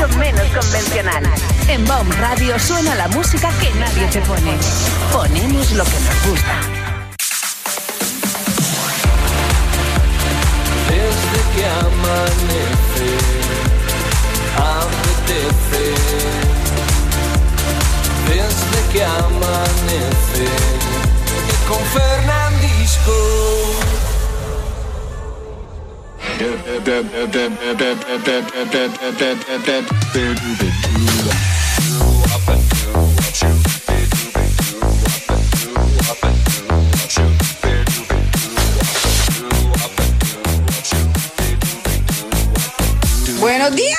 radio menos convencional. En Bomb Radio suena la música que nadie te pone. Ponemos lo que nos gusta. Desde que amanece, apetece. Desde que amanece, con Fernandisco. ¡Buenos días!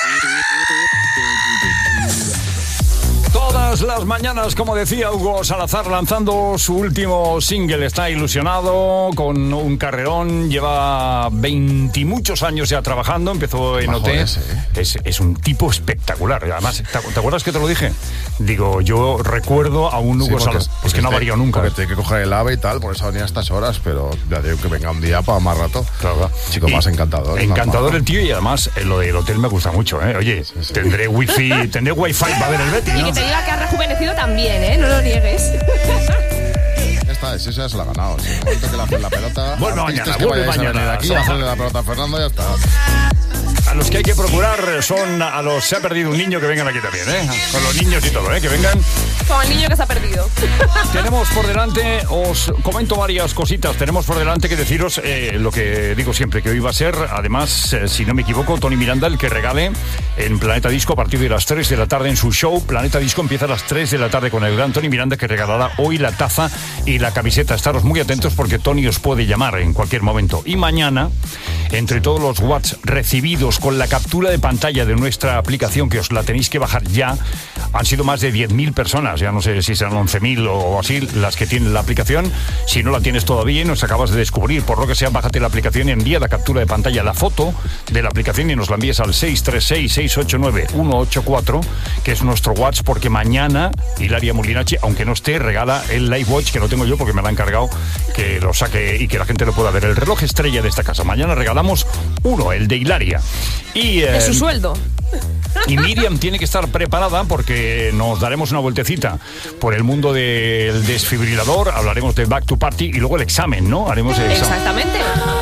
Todas las mañanas, como decía Hugo Salazar, lanzando su último single. Está ilusionado, con un carrerón, lleva 20 y muchos años ya trabajando, empezó en OT. Es un tipo espectacular. Además, ¿te acuerdas que te lo dije? Digo, yo recuerdo a un Hugo Salazar. Es que no ha variado nunca. Porque tiene que coger el AVE y tal, por eso venía a estas horas, pero ya digo que venga un día para más rato. Claro. Chico más encantador. Encantador el tío, y además lo del hotel me gusta mucho, ¿eh? Oye, sí. Tendré wifi para ver el Betis, ¿no? Y que te diga que has rejuvenecido también, ¿eh? No lo niegues. Esta es, eso ya se lo ha ganado. Si en el momento que le hacen la pelota, vuelve mañana, de aquí a hacerle la pelota a Fernando, ya está. A los que hay que procurar son a los se ha perdido un niño, que vengan aquí también, ¿eh? Con los niños y todo, ¿eh? Que vengan. Con el niño que se ha perdido. Tenemos por delante, os comento varias cositas. Tenemos por delante que deciros lo que digo siempre, que hoy va a ser, además, si no me equivoco, Tony Miranda el que regale en Planeta Disco a partir de las 3 de la tarde en su show. Planeta Disco empieza a las 3 de la tarde con el gran Tony Miranda, que regalará hoy la taza y la camiseta. Estaros muy atentos porque Tony os puede llamar en cualquier momento. Y mañana, entre todos los WhatsApp recibidos con la captura de pantalla de nuestra aplicación, que os la tenéis que bajar ya, han sido más de 10.000 personas, ya no sé si serán 11.000 o así las que tienen la aplicación. Si no la tienes todavía y nos acabas de descubrir, por lo que sea, bájate la aplicación y envía la captura de pantalla, la foto de la aplicación, y nos la envíes al 636-689-184, que es nuestro WhatsApp, porque mañana Hilaria Molinacci, aunque no esté, regala el Live Watch, que lo tengo yo porque me lo ha encargado, que lo saque y que la gente lo pueda ver. El reloj estrella de esta casa. Mañana regalamos uno, el de Hilaria. Y es su sueldo. Y Miriam tiene que estar preparada porque nos daremos una vueltecita por el mundo del desfibrilador, hablaremos de Back to Party y luego el examen, ¿no? Haremos el examen. Exactamente.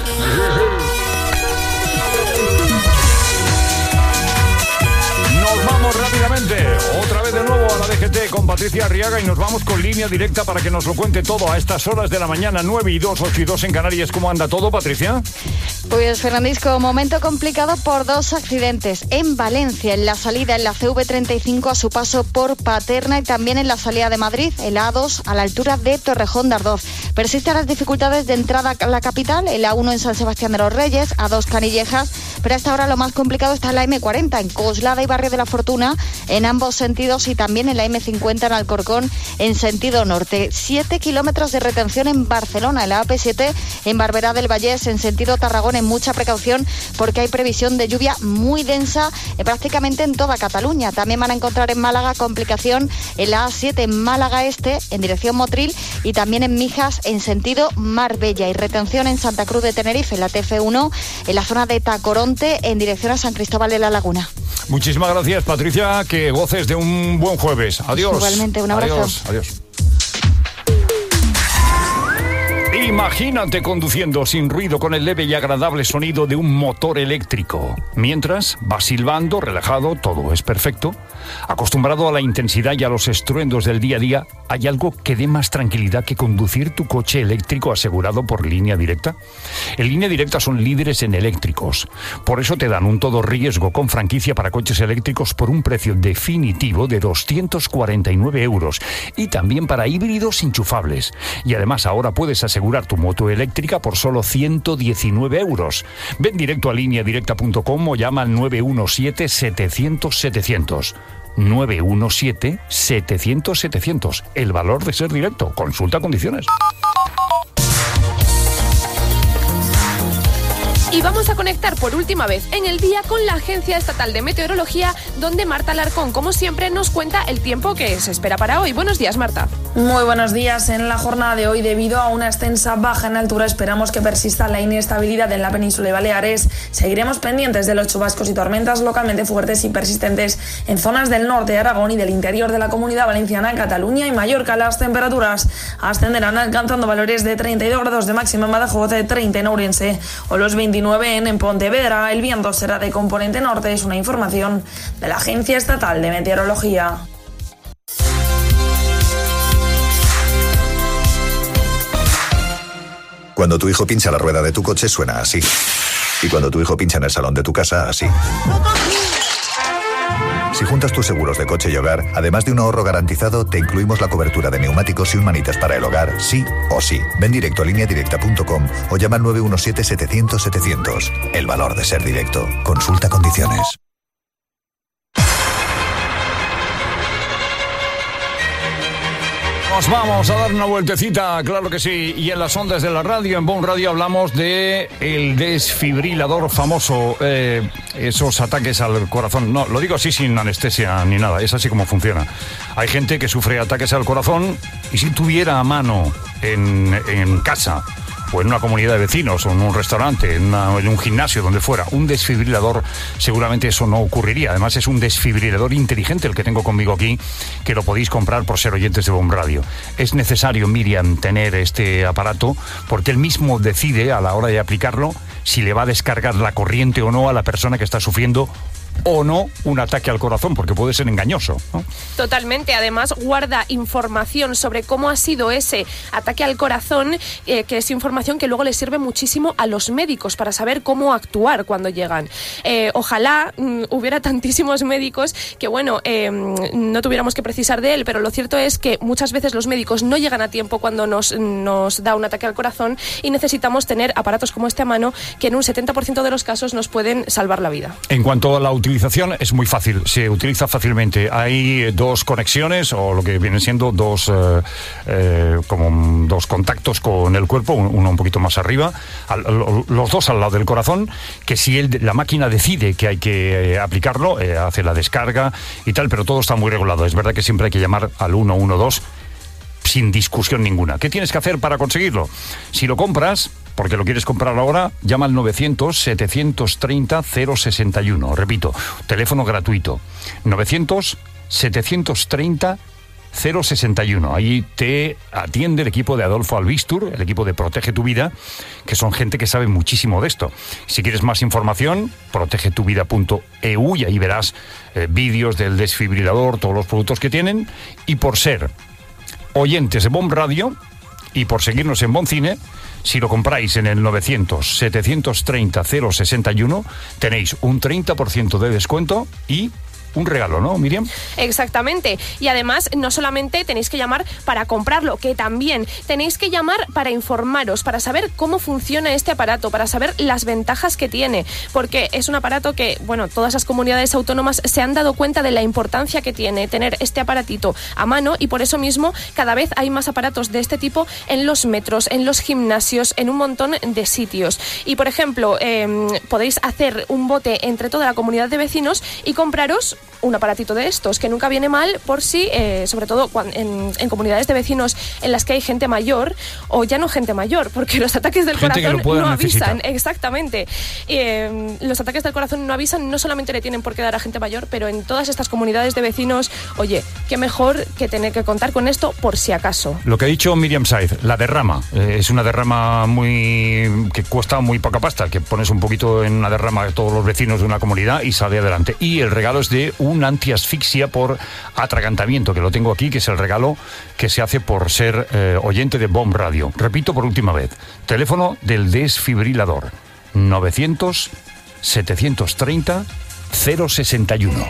Nos vamos rápidamente, otra vez de nuevo a la DGT con Patricia Arriaga, y nos vamos con línea directa para que nos lo cuente todo a estas horas de la mañana, 9:02, 8:02 en Canarias. ¿Cómo anda todo, Patricia? Pues, Fernandisco, momento complicado por dos accidentes. En Valencia, en la salida en la CV35 a su paso por Paterna, y también en la salida de Madrid, en la A2 a la altura de Torrejón de Ardoz. Persisten las dificultades de entrada a la capital, en la A1 en San Sebastián de los Reyes, A2 Canillejas, pero a esta hora lo más complicado está en la M40, en Coslada y Barrio de la Fortuna, en ambos sentidos, y también en la M50 en Alcorcón, en sentido norte. 7 kilómetros de retención en Barcelona, en la AP7 en Barberá del Vallès, en sentido Tarragona, en mucha precaución porque hay previsión de lluvia muy densa prácticamente en toda Cataluña. También van a encontrar en Málaga complicación en la A7 en Málaga Este, en dirección Motril, y también en Mijas, en sentido Marbella, y retención en Santa Cruz de Tenerife, en la TF1, en la zona de Tacoronte, en dirección a San Cristóbal de la Laguna. Muchísimas gracias, Patricia, que goces de un buen jueves. Adiós. Igualmente, un abrazo. Adiós. Imagínate conduciendo sin ruido con el leve y agradable sonido de un motor eléctrico. Mientras vas silbando, relajado, todo es perfecto. Acostumbrado a la intensidad y a los estruendos del día a día, ¿hay algo que dé más tranquilidad que conducir tu coche eléctrico asegurado por Línea Directa? En Línea Directa son líderes en eléctricos. Por eso te dan un todo riesgo con franquicia para coches eléctricos por un precio definitivo de 249 euros. Y también para híbridos enchufables. Y además ahora puedes asegurar tu moto eléctrica por solo 119 euros. Ven directo a lineadirecta.com o llama al 917-700-700. 917-700-700. El valor de ser directo. Consulta condiciones. Y vamos a conectar por última vez en el día con la Agencia Estatal de Meteorología, donde Marta Alarcón, como siempre, nos cuenta el tiempo que se espera para hoy. Buenos días, Marta. Muy buenos días. En la jornada de hoy, debido a una extensa baja en altura, esperamos que persista la inestabilidad en la península de Baleares. Seguiremos pendientes de los chubascos y tormentas localmente fuertes y persistentes en zonas del norte de Aragón y del interior de la Comunidad Valenciana, Cataluña y Mallorca. Las temperaturas ascenderán alcanzando valores de 32 grados de máxima en Badajoz, de 30 en Ourense o los 29 en Pontevedra. El viento será de componente norte. Es una información de la Agencia Estatal de Meteorología. Cuando tu hijo pincha la rueda de tu coche suena así. Y cuando tu hijo pincha en el salón de tu casa, así. Si juntas tus seguros de coche y hogar, además de un ahorro garantizado, te incluimos la cobertura de neumáticos y un manitas para el hogar, sí o sí. Ven directo a lineadirecta.com o llama al 917-700-700. El valor de ser directo. Consulta condiciones. Nos vamos a dar una vueltecita, claro que sí, y en las ondas de la radio, en BOM Radio, hablamos de el desfibrilador famoso, esos ataques al corazón. No, lo digo así sin anestesia ni nada, es así como funciona. Hay gente que sufre ataques al corazón y si tuviera a mano en casa o en una comunidad de vecinos, o en un restaurante, en un gimnasio, donde fuera, un desfibrilador, seguramente eso no ocurriría. Además, es un desfibrilador inteligente el que tengo conmigo aquí, que lo podéis comprar por ser oyentes de BOM Radio. Es necesario, Miriam, tener este aparato, porque él mismo decide, a la hora de aplicarlo, si le va a descargar la corriente o no a la persona que está sufriendo o no un ataque al corazón, porque puede ser engañoso, ¿no? Totalmente. Además, guarda información sobre cómo ha sido ese ataque al corazón, que es información que luego le sirve muchísimo a los médicos para saber cómo actuar cuando llegan. Ojalá hubiera tantísimos médicos que, bueno, no tuviéramos que precisar de él, pero lo cierto es que muchas veces los médicos no llegan a tiempo cuando nos da un ataque al corazón y necesitamos tener aparatos como este a mano que en un 70% de los casos nos pueden salvar la vida. En cuanto a la utilización, es muy fácil, se utiliza fácilmente. Hay dos conexiones, o lo que vienen siendo dos contactos con el cuerpo, uno un poquito más arriba, los dos al lado del corazón, que si la máquina decide que hay que aplicarlo, hace la descarga y tal, pero todo está muy regulado. Es verdad que siempre hay que llamar al 112 sin discusión ninguna. ¿Qué tienes que hacer para conseguirlo? Si lo compras, porque lo quieres comprar ahora, llama al 900-730-061. Repito, teléfono gratuito. 900-730-061. Ahí te atiende el equipo de Adolfo Albistur, el equipo de Protege tu Vida, que son gente que sabe muchísimo de esto. Si quieres más información, protegetuvida.eu, y ahí verás vídeos del desfibrilador, todos los productos que tienen. Y por ser oyentes de BOM Radio y por seguirnos en BOM Cine, si lo compráis en el 900-730-061, tenéis un 30% de descuento y un regalo, ¿no, Miriam? Exactamente. Y además, no solamente tenéis que llamar para comprarlo, que también tenéis que llamar para informaros, para saber cómo funciona este aparato, para saber las ventajas que tiene, porque es un aparato que, bueno, todas las comunidades autónomas se han dado cuenta de la importancia que tiene tener este aparatito a mano, y por eso mismo cada vez hay más aparatos de este tipo en los metros, en los gimnasios, en un montón de sitios. Y, por ejemplo, podéis hacer un bote entre toda la comunidad de vecinos y compraros un aparatito de estos, que nunca viene mal por si, sobre todo en comunidades de vecinos en las que hay gente mayor, o ya no gente mayor, porque los ataques del corazón no avisan. Exactamente. Los ataques del corazón no avisan, no solamente le tienen por qué dar a gente mayor, pero en todas estas comunidades de vecinos, oye, qué mejor que tener que contar con esto por si acaso. Lo que ha dicho Miriam Saiz, la derrama, es una derrama que cuesta muy poca pasta, que pones un poquito en una derrama de todos los vecinos de una comunidad y sale adelante. Y el regalo es de un antiasfixia por atragantamiento, que lo tengo aquí, que es el regalo que se hace por ser oyente de BOM Radio. Repito por última vez, teléfono del desfibrilador, 900-730-061.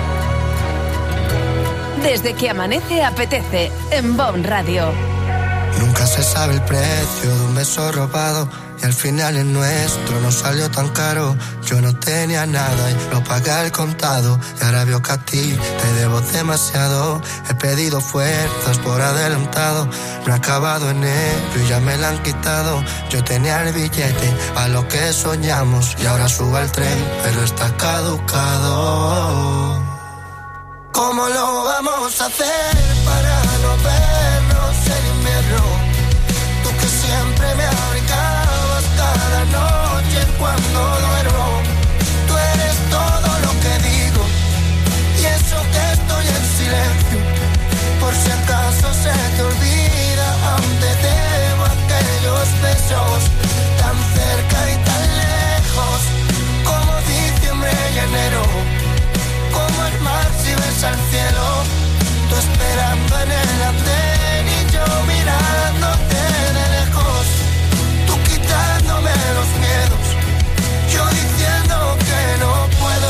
Desde que amanece apetece en BOM Radio. Nunca se sabe el precio de un beso robado y al final el nuestro no salió tan caro. Yo no tenía nada y lo pagué al contado y ahora veo que a ti te debo demasiado. He pedido fuerzas por adelantado, no he acabado enero y ya me la han quitado. Yo tenía el billete a lo que soñamos y ahora subo al tren pero está caducado. ¿Cómo lo vamos a hacer para no vernos en invierno? Tú que siempre me abrigabas cada noche cuando duermo. Tú eres todo lo que digo y eso que estoy en silencio. Por si acaso se te olvida, aún te debo aquellos besos tan cerca y tan lejos, como diciembre y enero, como el mar si ves al cielo. Tú esperando en el andén y yo mirándote de lejos, tú quitándome los miedos, yo diciendo que no puedo.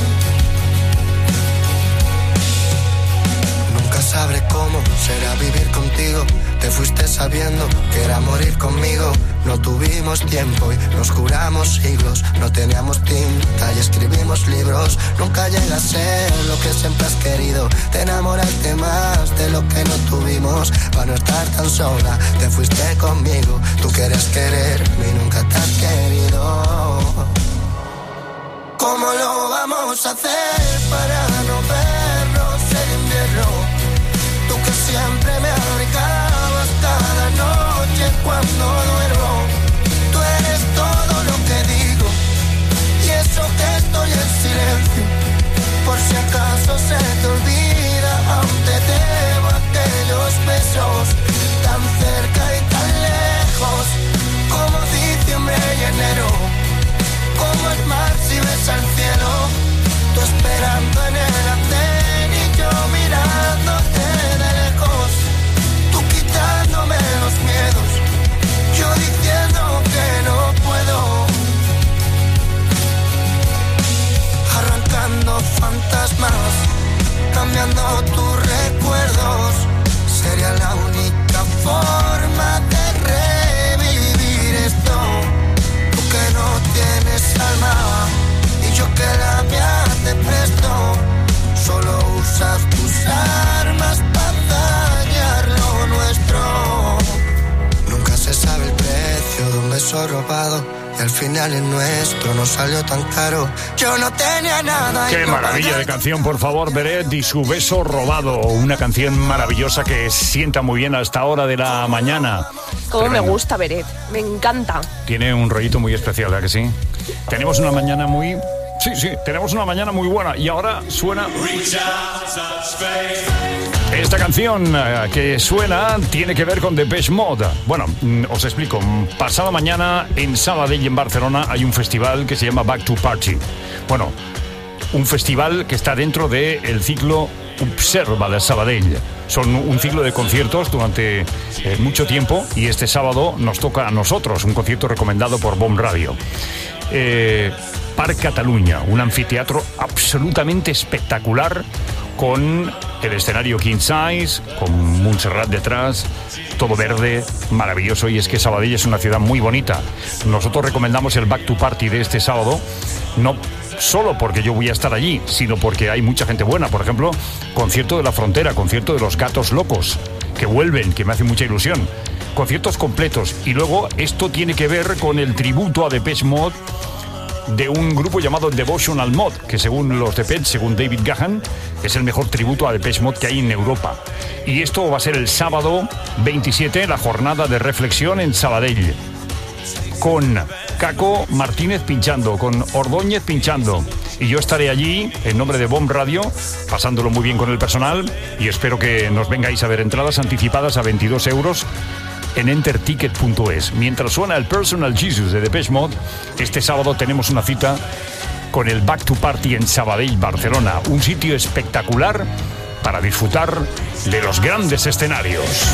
Nunca sabré cómo será vivir contigo. Te fuiste sabiendo que era morir conmigo. No tuvimos tiempo y nos juramos siglos. No teníamos tinta y escribimos libros. Nunca llega a ser lo que siempre has querido. Te enamoraste más de lo que no tuvimos. Para no estar tan sola, te fuiste conmigo. Tú quieres quererme y nunca te has querido. ¿Cómo lo vamos a hacer para no vernos en invierno? Tú que siempre me abrigabas cada noche cuando duermo. Tú eres todo lo que digo y eso que estoy en silencio. Por si acaso se te olvida, aún te debo aquellos besos tan cerca y tan lejos, como diciembre y enero, como el mar si ves al cielo. Tú esperando en el andén y yo mirándote de lejos, tú quitándome los miedos, yo diciendo que no puedo. Arrancando fantasmas, cambiando tus recuerdos, sería la única forma de revivir esto. Tú que no tienes alma y yo que la mía te presto, solo usas tus armas para dañar lo nuestro. Nunca se sabe el precio de un beso robado y al final el nuestro no salió tan caro. Yo no tenía nada. Qué maravilla de canción, por favor, Beret y su beso robado. Una canción maravillosa que sienta muy bien a esta hora de la mañana. Cómo me gusta Beret, me encanta. Tiene un rollito muy especial, ¿verdad que sí? Tenemos una mañana muy... Sí, tenemos una mañana muy buena y ahora suena... Esta canción que suena tiene que ver con Depeche Mode. Bueno, os explico. Pasado mañana en Sabadell, en Barcelona, hay un festival que se llama Back to Party. Bueno, un festival que está dentro del ciclo Observa de Sabadell. Son un ciclo de conciertos durante mucho tiempo y este sábado nos toca a nosotros un concierto recomendado por BOM Radio. Parc Catalunya, un anfiteatro absolutamente espectacular con el escenario king size, con Montserrat detrás, todo verde, maravilloso, y es que Sabadell es una ciudad muy bonita. Nosotros recomendamos el Back to Party de este sábado, no solo porque yo voy a estar allí, sino porque hay mucha gente buena. Por ejemplo, concierto de La Frontera, concierto de Los Gatos Locos, que vuelven, que me hace mucha ilusión. Conciertos completos. Y luego esto tiene que ver con el tributo a Depeche Mode de un grupo llamado Devotional Mode, que según los Depeche, según David Gahan, es el mejor tributo a Depeche Mode que hay en Europa. Y esto va a ser el sábado 27, la jornada de reflexión en Sabadell, con Caco Martínez pinchando, con Ordóñez pinchando, y yo estaré allí en nombre de BOM Radio, pasándolo muy bien con el personal, y espero que nos vengáis a ver. Entradas anticipadas a 22 euros en enterticket.es. Mientras suena el Personal Jesus de Depeche Mode, este sábado tenemos una cita con el Back to Party en Sabadell, Barcelona, un sitio espectacular para disfrutar de los grandes escenarios.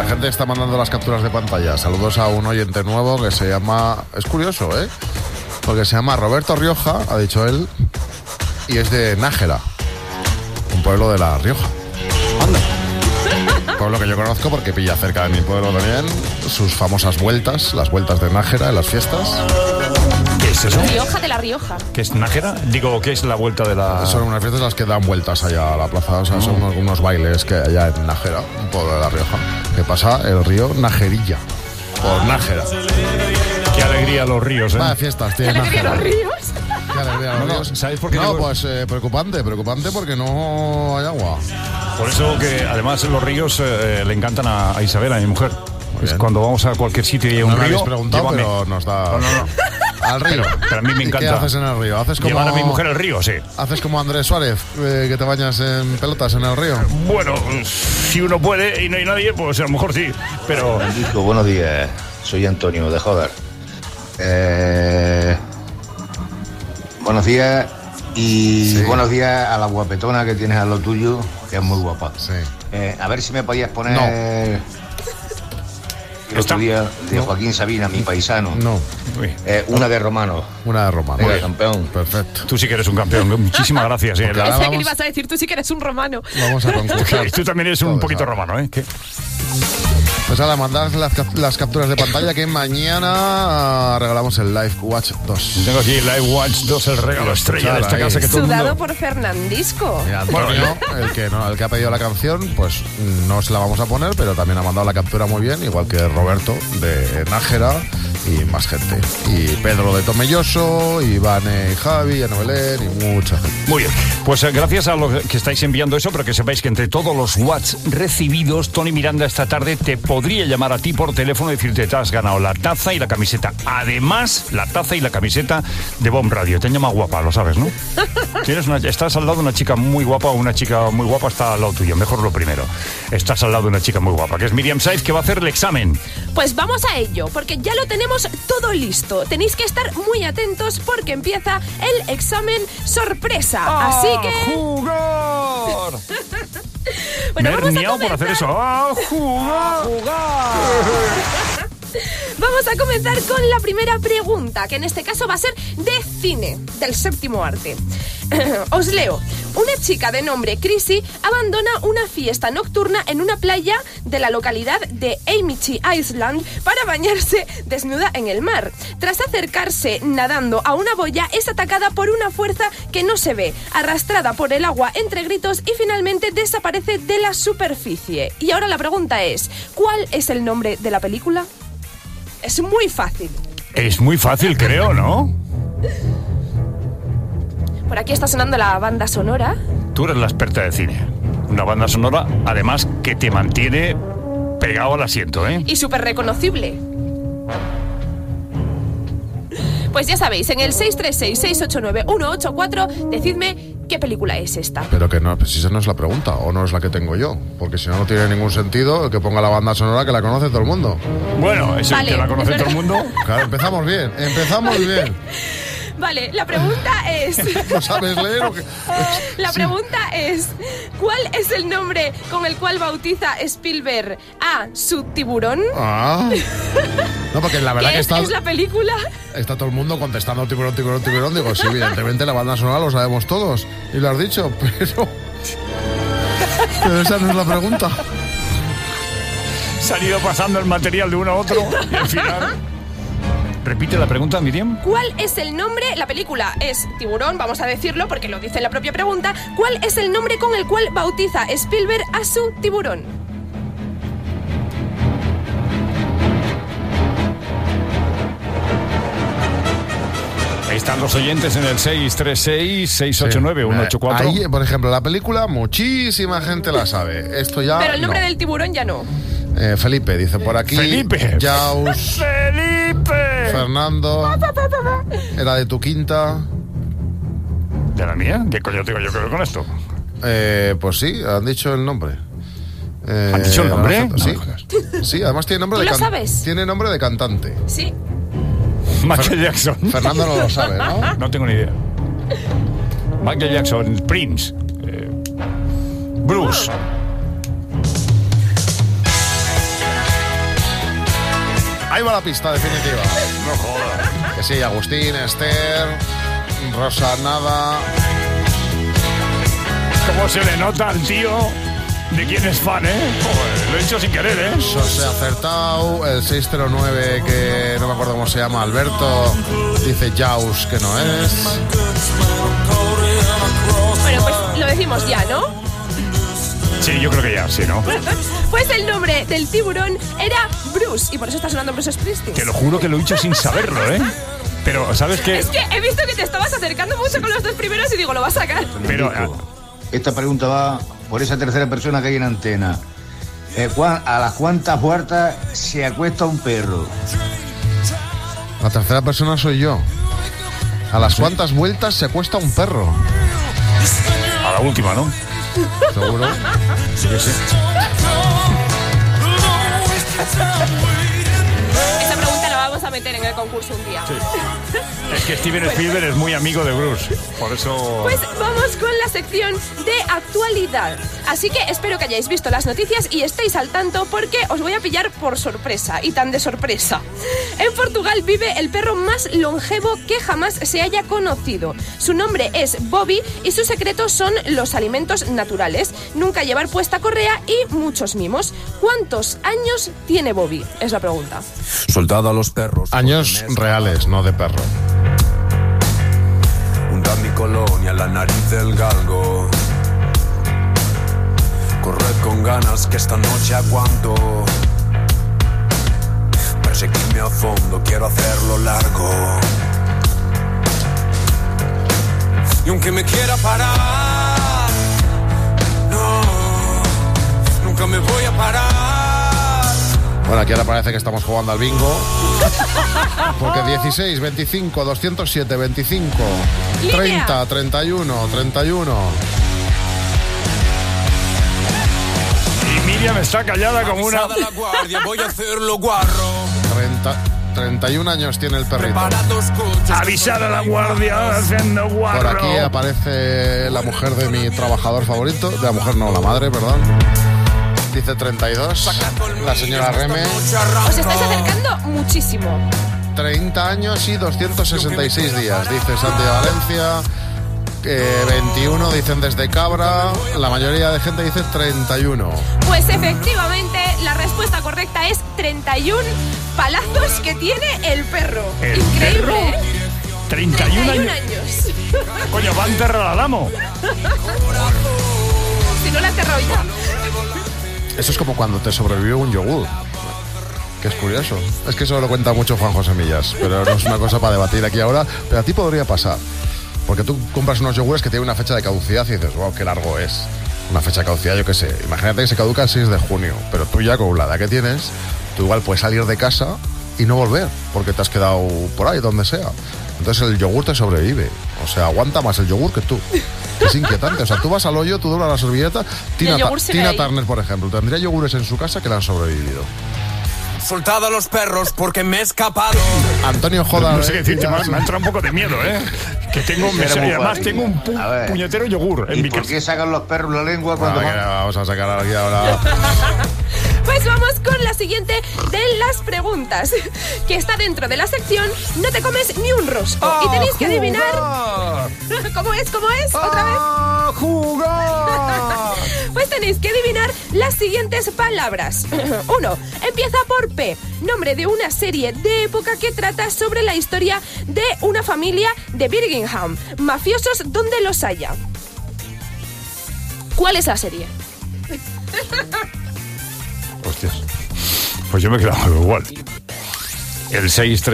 la gente está mandando las capturas de pantalla. Saludos a un oyente nuevo que se llama... Es curioso, ¿eh? Porque se llama Roberto Rioja, ha dicho él, y es de Nájera, un pueblo de La Rioja. Anda. Pueblo que yo conozco porque pilla cerca de mi pueblo también sus famosas vueltas, las vueltas de Nájera en las fiestas. ¿Qué es eso? Rioja de La Rioja. ¿Qué es Nájera? Digo, ¿qué es la vuelta de la...? Son unas fiestas las que dan vueltas allá a la plaza, o sea, son unos bailes que hay allá en Nájera, un pueblo de La Rioja, que pasa el río Najerilla, por Nájera. Qué alegría los ríos, ¿eh? Vaya fiestas tiene ¿Alegría Nájera. los ríos? Qué alegría los ríos. ¿Sabes por qué? No, pues preocupante porque no hay agua. Por eso que además los ríos le encantan a Isabel, a mi mujer. Pues cuando vamos a cualquier sitio y hay un No me río, habéis preguntado, llévame. pero nos da... No. Al río. Pero a mí me ¿Y encanta. qué haces en el río? ¿Haces como... Llevar a mi mujer al río, sí. ¿Haces como Andrés Suárez, que te bañas en pelotas en el río? Bueno, si uno puede y no hay nadie, pues a lo mejor sí. Pero... Francisco, buenos días. Soy Antonio de Joder. Buenos días y Sí. buenos días a la guapetona que tienes a lo tuyo, que es muy guapa. Sí. A ver si me podías poner No. el otro día de Joaquín Sabina, mi paisano. No. Uy, Una de Romano. Una de Roma. Venga, campeón. Perfecto. tú sí que eres un campeón. Muchísimas gracias. Porque ahora Pensé que vamos- le ibas a decir, tú sí que eres un romano. Vamos a concursar. Tú también eres un Todos, poquito ahora. romano, ¿eh? ¿Qué? Pues ahora mandad las capturas de pantalla que mañana regalamos el Live Watch 2. Tengo aquí Live Watch 2, el regalo estrella de esta ahí. casa que todo el Sudado mundo... por Fernandisco. Mira, Antonio, el que ha pedido la canción, pues no se la vamos a poner, pero también ha mandado la captura muy bien, igual que Roberto de Nájera y más gente. Y Pedro de Tomelloso, y Vane y Javi, Ana Belén y mucha gente. Muy bien, pues gracias a los que estáis enviando eso, pero que sepáis que entre todos los watts recibidos, Tony Miranda esta tarde te podría llamar a ti por teléfono y decirte te has ganado la taza y la camiseta. Además, la taza y la camiseta de Bomb Radio. Te llama guapa, lo sabes, ¿no? Estás al lado de una chica muy guapa o una chica muy guapa está al lado tuyo. Mejor lo primero. Estás al lado de una chica muy guapa, que es Miriam Saiz, que va a hacer el examen. Pues vamos a ello, porque ya lo tenemos todo listo. Tenéis que estar muy atentos porque empieza el examen sorpresa. Así que... ¡Jugar! Bueno, Me he vamos a herniado por hacer comenzar. eso. ¡A jugar! Vamos a comenzar con la primera pregunta, que en este caso va a ser de cine, del séptimo arte. Os leo. Una chica de nombre Chrissy abandona una fiesta nocturna en una playa de la localidad de Amity Island para bañarse desnuda en el mar. Tras acercarse nadando a una boya, es atacada por una fuerza que no se ve, arrastrada por el agua entre gritos y finalmente desaparece de la superficie. Y ahora la pregunta es, ¿cuál es el nombre de la película? Es muy fácil. Es muy fácil, creo, ¿no? Por aquí está sonando la banda sonora. Tú eres la experta de cine. Una banda sonora, además, que te mantiene pegado al asiento, ¿eh? Y súper reconocible. Pues ya sabéis, en el 636-689-184, decidme qué película es esta. Pero que no, pues si esa no es la pregunta, o no es la que tengo yo. Porque si no, no tiene ningún sentido que ponga la banda sonora que la conoce todo el mundo. Bueno, es el Vale, que la conoce es todo el verdad. mundo. Claro, empezamos bien, empezamos bien. Vale, la pregunta es... ¿No sabes leer o qué? La pregunta es, ¿cuál es el nombre con el cual bautiza Spielberg a su tiburón? Ah. No, porque la verdad ¿Qué que es la película? está todo el mundo contestando tiburón, tiburón, tiburón. Digo, sí, evidentemente la banda sonora lo sabemos todos. Y lo has dicho, pero esa no es la pregunta. Se han ido pasando el material de uno a otro y al final... Repite la pregunta, Miriam. ¿Cuál es el nombre? La película es Tiburón, vamos a decirlo porque lo dice en la propia pregunta. ¿Cuál es el nombre con el cual bautiza Spielberg a su tiburón? Ahí están los oyentes en el 636-689-184. Ahí, por ejemplo, la película, muchísima gente la sabe. Esto ya. Pero el nombre no. del tiburón ya no. Felipe, dice por aquí. Felipe. Jaus. ¡Felipe! Fernando. Era de tu quinta. ¿De la mía? ¿Qué coño tengo yo que ver con esto? Pues sí, han dicho el nombre. ¿Han dicho el nombre? Sí. No me jodas. Sí, además tiene nombre ¿Tú de lo sabes? Tiene nombre de cantante. Sí. Michael Jackson. Fernando no lo sabe, ¿no? No tengo ni idea. Michael Jackson, Prince, Bruce. Ahí va la pista definitiva. No jodas. Que sí, Agustín, Esther, Rosa Nada. ¿Cómo se le nota al tío de quién es fan, Joder, lo he hecho sin querer, José acertado, el 609, que no me acuerdo cómo se llama, Alberto, dice Jaus, que no es. Bueno, pues lo decimos ya, ¿no? Sí, yo creo que ya, sí, ¿no? Pues el nombre del tiburón era Bruce, y por eso está sonando Bruce Springsteen. Te lo juro que lo he dicho sin saberlo, Pero, ¿sabes qué? Es que he visto que te estabas acercando mucho con los dos primeros y digo, lo vas a sacar. Pero... Esta pregunta va por esa tercera persona que hay en antena. ¿A las cuántas puertas se acuesta un perro? La tercera persona soy yo. ¿A las cuántas vueltas se acuesta un perro? A la última, ¿no? ¿Seguro? Sí que sí. Esa pregunta la vamos a meter en el concurso un día. Sí. Es que Steven Spielberg es muy amigo de Bruce, por eso... Pues vamos con la sección de actualidad. Así que espero que hayáis visto las noticias y estéis al tanto porque os voy a pillar por sorpresa, y tan de sorpresa. En Portugal vive el perro más longevo que jamás se haya conocido. Su nombre es Bobby y su secreto son los alimentos naturales, nunca llevar puesta correa y muchos mimos. ¿Cuántos años tiene Bobby? Es la pregunta. Soldado a los perros. Años reales, no de perro. Hunda mi colonia, la nariz del galgo. Corred con ganas que esta noche aguanto. Perseguidme a fondo, quiero hacerlo largo. Y aunque me quiera parar, no, nunca me voy a parar. Bueno, aquí ahora parece que estamos jugando al bingo. Porque 16, 25, 207, 25, 30, 31, 31. Y Miriam está callada como una... La guardia, voy a hacerlo guarro. 31 años tiene el perrito. Avisar a la guardia haciendo guarro. Por aquí aparece la mujer de mi trabajador favorito. De la mujer no, la madre, perdón. Dice 32, la señora Reme. Os estáis acercando muchísimo. 30 años y 266 días, dice Santi de Valencia. 21 dicen desde Cabra. La mayoría de gente dice 31. Pues efectivamente, la respuesta correcta es 31 palazos que tiene el perro. Increíble, perro? 31 años. Coño, va a enterrar al amo. Si no la ha enterrado ya. Eso es como cuando te sobrevive un yogur, que es curioso. Es que eso lo cuenta mucho Juan José Millas, pero no es una cosa para debatir aquí ahora. Pero a ti podría pasar, porque tú compras unos yogures que tienen una fecha de caducidad y dices, wow, qué largo es. Una fecha de caducidad, yo qué sé. Imagínate que se caduca el 6 de junio, pero tú ya con la edad que tienes, tú igual puedes salir de casa y no volver, porque te has quedado por ahí, donde sea. Entonces el yogur te sobrevive. O sea, aguanta más el yogur que tú. Es inquietante. O sea, tú vas al hoyo, tú doblas la servilleta. Tina Turner, por ejemplo, tendría yogures en su casa que le han sobrevivido. Soltado a los perros porque me he escapado. Antonio Joda. No sé qué decirte, me ha entrado un poco de miedo, Que tengo, además tengo un puñetero yogur en mi casa. ¿Por qué sacan los perros la lengua cuando vamos a sacar aquí ahora? Pues vamos con la siguiente de las preguntas, que está dentro de la sección No te comes ni un rosco. Y tenéis que adivinar... ¿Cómo es? ¿Otra vez? ¡Jugar! Pues tenéis que adivinar las siguientes palabras. 1. Empieza por P. Nombre de una serie de época que trata sobre la historia de una familia de Birmingham. Mafiosos donde los haya. ¿Cuál es la serie? Hostias. Pues yo me he quedado igual. El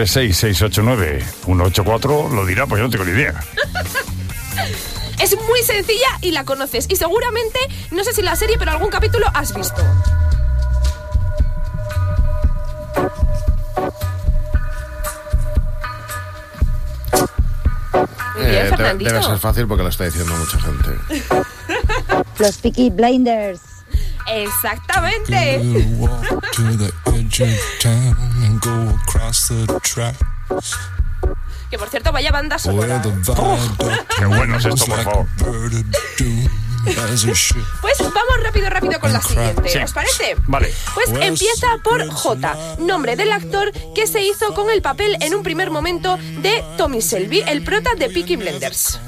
636-689-184 lo dirá, pues yo no tengo ni idea. Es muy sencilla y la conoces. Y seguramente, no sé si la serie, pero algún capítulo has visto. Muy bien, Fernandito. Debe ser fácil porque lo está diciendo mucha gente. Los Peaky Blinders. Exactamente. Que por cierto, vaya banda sonora. Qué bueno es esto, por favor. Pues vamos rápido con la siguiente. Sí. ¿Os parece? Vale. Pues empieza por J, nombre del actor que se hizo con el papel en un primer momento de Tommy Shelby, el prota de Peaky Blinders.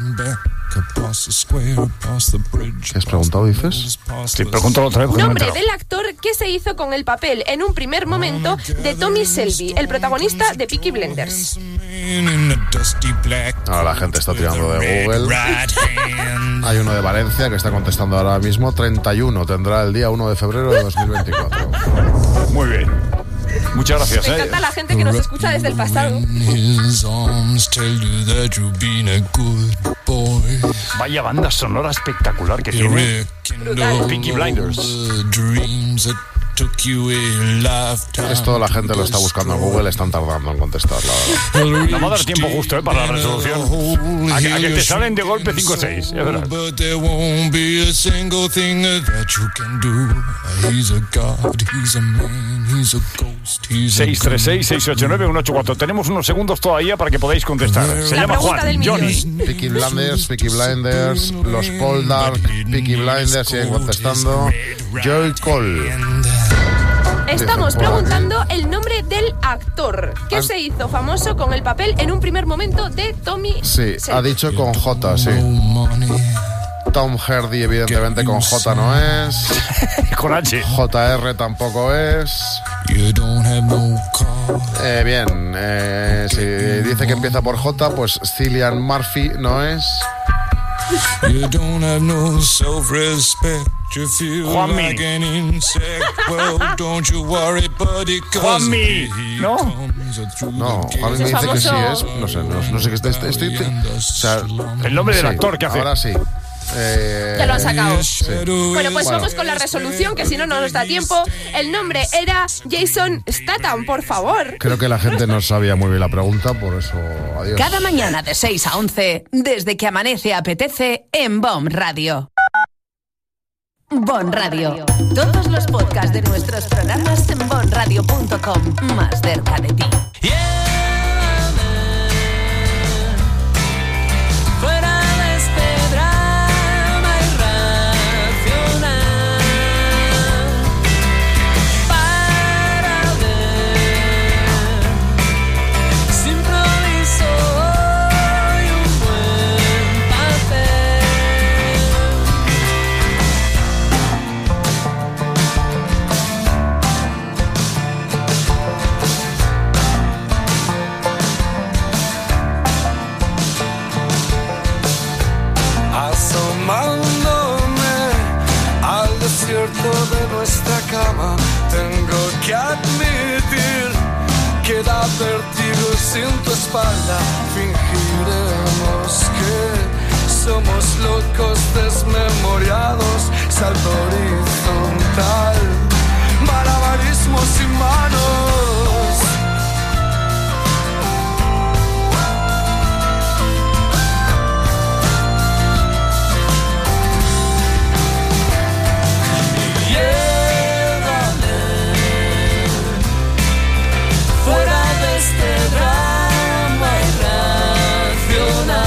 ¿Qué has preguntado, dices? Sí, pregúntalo otra vez. porque no me he Nombre enterado. del actor que se hizo con el papel en un primer momento de Tommy Shelby, el protagonista de Peaky Blinders. Ahora la gente está tirando de Google. Hay uno de Valencia que está contestando ahora mismo. 31 tendrá el día 1 de febrero de 2024. Muy bien. Muchas gracias. Me encanta la gente que nos escucha desde el pasado. Vaya banda sonora espectacular que tiene Peaky Blinders. Esto la gente lo está buscando en Google, están tardando en contestar, la verdad. No va a dar tiempo justo para la resolución. A que te salen de golpe 5 o 6, es verdad. 636-689-184. Tenemos unos segundos todavía para que podáis contestar. Se llama Juan, Johnny. Peaky Blinders, los Poldark, Peaky Blinders, siguen contestando. Joy Cole. Estamos preguntando el nombre del actor que se hizo famoso con el papel en un primer momento de Tommy Sí, Shelby. ha dicho con J, sí. Tom Hardy, evidentemente, con J no es. Con H. JR tampoco es. Bien, si dice que empieza por J, pues Cillian Murphy no es. Juanmi. Juanmi, ¿no? No, Juanmi me dice que sí es. No sé qué estoy. O sea, el nombre del sí, actor que hace. Ahora sí. Te lo han sacado. Sí. Bueno, pues vamos con la resolución, que si no nos da tiempo. El nombre era Jason Statham, por favor. Creo que la gente no sabía muy bien la pregunta, por eso adiós. Cada mañana de 6 a 11, desde que amanece apetece en BOM Radio. BOM Radio. Todos los podcasts de nuestros programas en bomradio.com. Más cerca de ti. Fuera de este drama irracional, para ver si improviso hoy un buen papel. Asomándome al desierto de nuestra cama, tengo que admitir que da vértigo sin tu espalda. Fingiremos que somos locos desmemoriados, salto horizontal, malabarismo sin manos. Fuera de este drama irracional,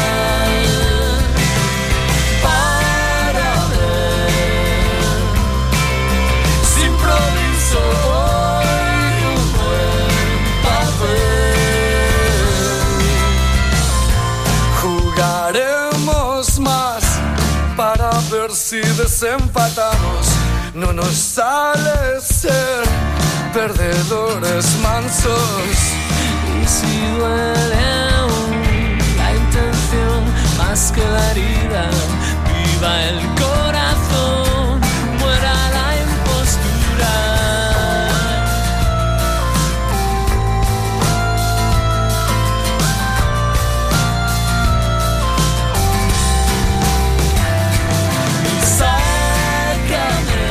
para ver si improviso hoy un buen papel. Jugaremos más para ver si desempatamos. No nos sale ser perdedores mansos. Y si duele aún la intención más que la herida, viva el corazón, muera la impostura. Y sácame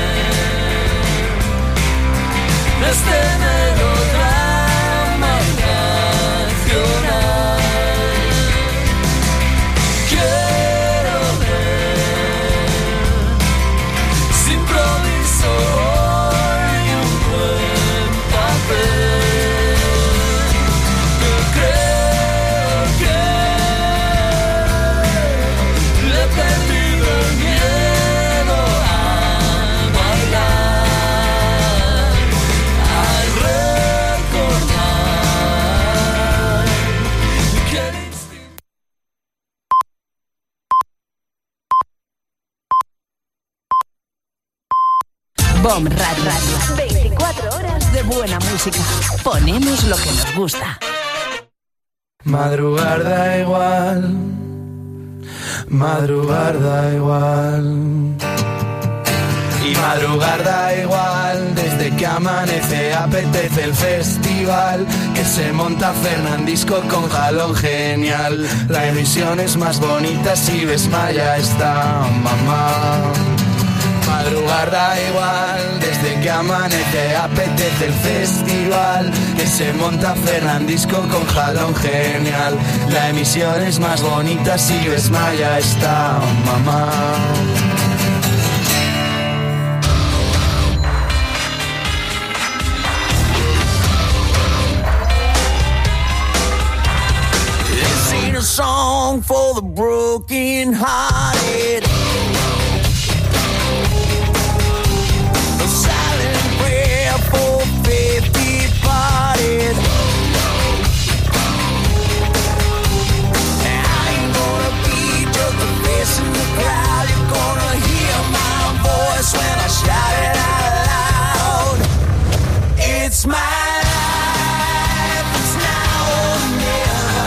de este negro drama irracional. Quiero ver si improviso hoy un buen papel. Yo creo que le he perdido el miedo. BOM Radio. 24 horas de buena música. Ponemos lo que nos gusta. Madrugar da igual, madrugar da igual. Y madrugar da igual, desde que amanece apetece el festival que se monta Fernandisco con jalón genial. La emisión es más bonita si ves Maya está mamá. Madrugar da igual, desde que amanece apetece el festival que se monta Fernandisco con jalón genial. La emisión es más bonita si ves Maya está mamá. A song for the broken hearted, a silent prayer for faith departed. I ain't gonna be just a face in the crowd. You're gonna hear my voice when I shout it out loud. It's my life, it's now or never.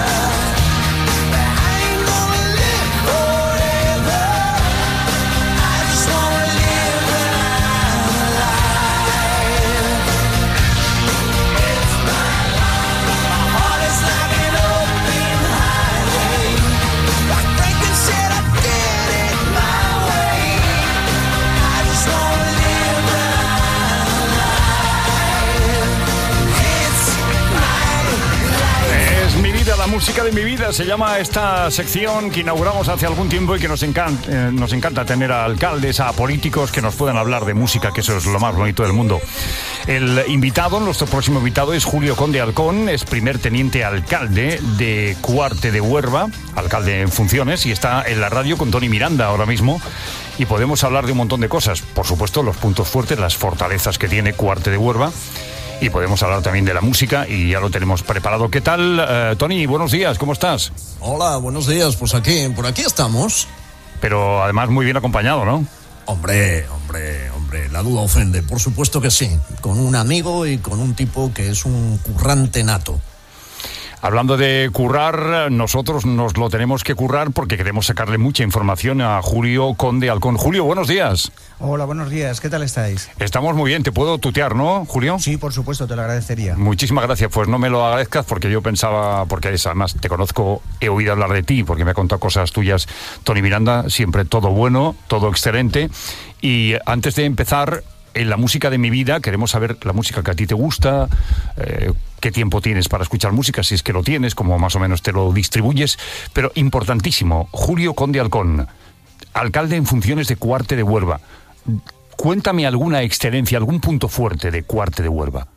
La música de mi vida se llama esta sección que inauguramos hace algún tiempo y que nos encanta tener a alcaldes, a políticos que nos puedan hablar de música, que eso es lo más bonito del mundo. El invitado, nuestro próximo invitado es Julio Conde Halcón, es primer teniente alcalde de Cuarte de Huerva, alcalde en funciones, y está en la radio con Tony Miranda ahora mismo. Y podemos hablar de un montón de cosas, por supuesto los puntos fuertes, las fortalezas que tiene Cuarte de Huerva. Y podemos hablar también de la música y ya lo tenemos preparado. ¿Qué tal, Tony? Buenos días, ¿cómo estás? Hola, buenos días. Pues por aquí estamos. Pero además muy bien acompañado, ¿no? Hombre, la duda ofende. Por supuesto que sí. Con un amigo y con un tipo que es un currante nato. Hablando de currar, nosotros nos lo tenemos que currar porque queremos sacarle mucha información a Julio Conde Halcón. Julio, buenos días. Hola, buenos días. ¿Qué tal estáis? Estamos muy bien. ¿Te puedo tutear, no, Julio? Sí, por supuesto, te lo agradecería. Muchísimas gracias. Pues no me lo agradezcas porque yo pensaba, porque además te conozco, he oído hablar de ti, porque me ha contado cosas tuyas, Tony Miranda, siempre todo bueno, todo excelente. Y antes de empezar, en la música de mi vida, queremos saber la música que a ti te gusta, qué tiempo tienes para escuchar música, si es que lo tienes, cómo más o menos te lo distribuyes. Pero importantísimo, Julio Conde Halcón, alcalde en funciones de Cuarte de Huerva. Cuéntame alguna excelencia, algún punto fuerte de Cuarte de Huerva.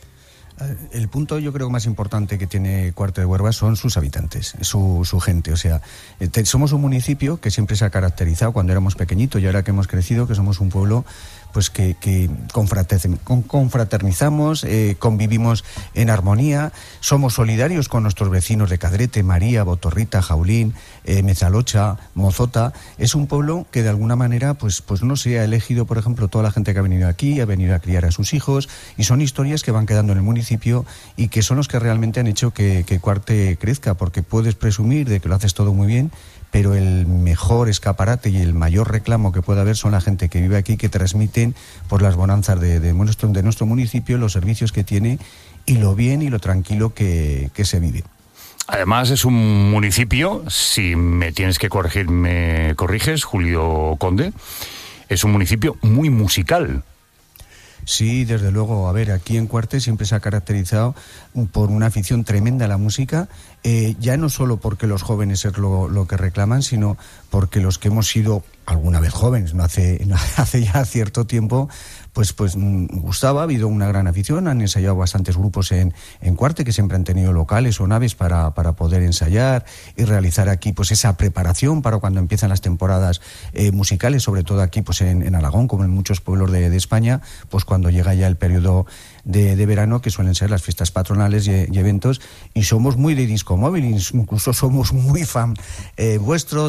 El punto yo creo más importante que tiene Cuarte de Huerva son sus habitantes, su gente. O sea, somos un municipio que siempre se ha caracterizado cuando éramos pequeñitos y ahora que hemos crecido, que somos un pueblo pues que confraternizamos, convivimos en armonía, somos solidarios con nuestros vecinos de Cadrete, María, Botorrita, Jaulín, Mezalocha, Mozota. Es un pueblo que de alguna manera pues no se ha elegido, por ejemplo, toda la gente que ha venido aquí, ha venido a criar a sus hijos, y son historias que van quedando en el municipio y que son los que realmente han hecho que Cuarte crezca, porque puedes presumir de que lo haces todo muy bien, pero el mejor escaparate y el mayor reclamo que puede haber son la gente que vive aquí, que transmiten por las bonanzas de nuestro municipio, los servicios que tiene y lo bien y lo tranquilo que se vive. Además es un municipio, si me tienes que corregir, me corriges, Julio Conde, es un municipio muy musical. Sí, desde luego. A ver, aquí en Cuarte siempre se ha caracterizado por una afición tremenda a la música, ya no solo porque los jóvenes es lo que reclaman, sino porque los que hemos sido alguna vez jóvenes, no hace ya cierto tiempo, pues gustaba, ha habido una gran afición, han ensayado bastantes grupos en Cuarte, que siempre han tenido locales o naves para poder ensayar y realizar aquí pues esa preparación para cuando empiezan las temporadas musicales, sobre todo aquí pues en Aragón, como en muchos pueblos de España, pues cuando llega ya el periodo de verano, que suelen ser las fiestas patronales y eventos, y somos muy de disco móvil, incluso somos muy fan vuestro